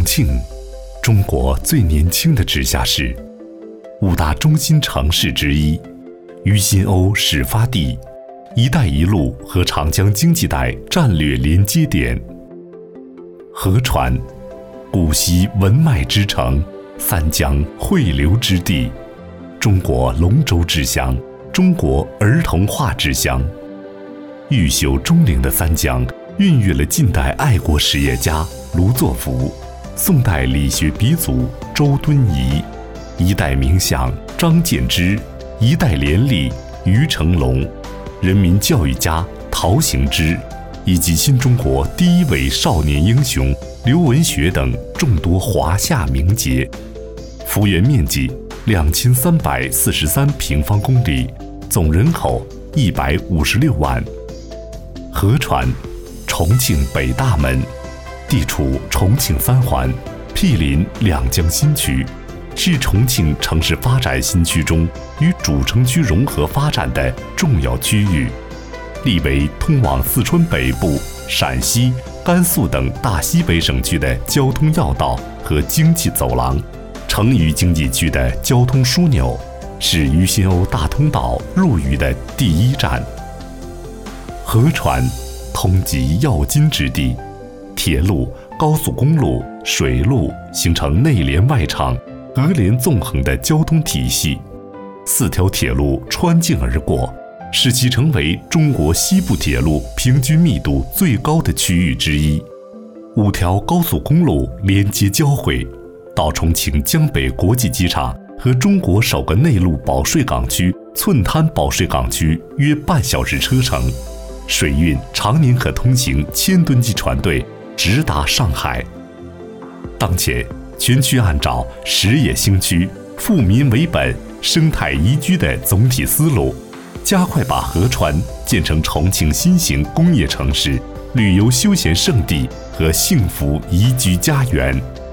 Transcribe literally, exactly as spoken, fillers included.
庆，中国最年轻的直辖市，五大中心城市之一，渝新欧始发地，一带一路和长江经济带战略连接点。合川，古稀文脉之城，三江汇流之地，中国龙舟之乡，中国儿童画之乡。毓秀钟灵的三江孕育了近代爱国实业家卢作孚，宋代理学鼻祖周敦颐，一代名相张建之，一代廉吏于成龙，人民教育家陶行知，以及新中国第一位少年英雄刘文学等众多华夏名杰。幅员面积两千三百四十三平方公里，总人口一百五十六万。合川，重庆北大门，地处重庆三环，毗邻两江新区，是重庆城市发展新区中与主城区融合发展的重要区域，立为通往四川北部、陕西、甘肃等大西北省区的交通要道和经济走廊，成渝经济区的交通枢纽，是渝新欧大通道入渝的第一站。合川，通缉要津之地，铁路、高速公路、水路形成内连外畅、合连纵横的交通体系，四条铁路穿境而过，使其成为中国西部铁路平均密度最高的区域之一。五条高速公路连接交汇，到重庆江北国际机场和中国首个内陆保税港区寸滩保税港区约半小时车程。水运常年可通行千吨级船队直达上海。当前，全区按照实业兴区、富民为本、生态宜居的总体思路，加快把合川建成重庆新型工业城市、旅游休闲胜地和幸福宜居家园。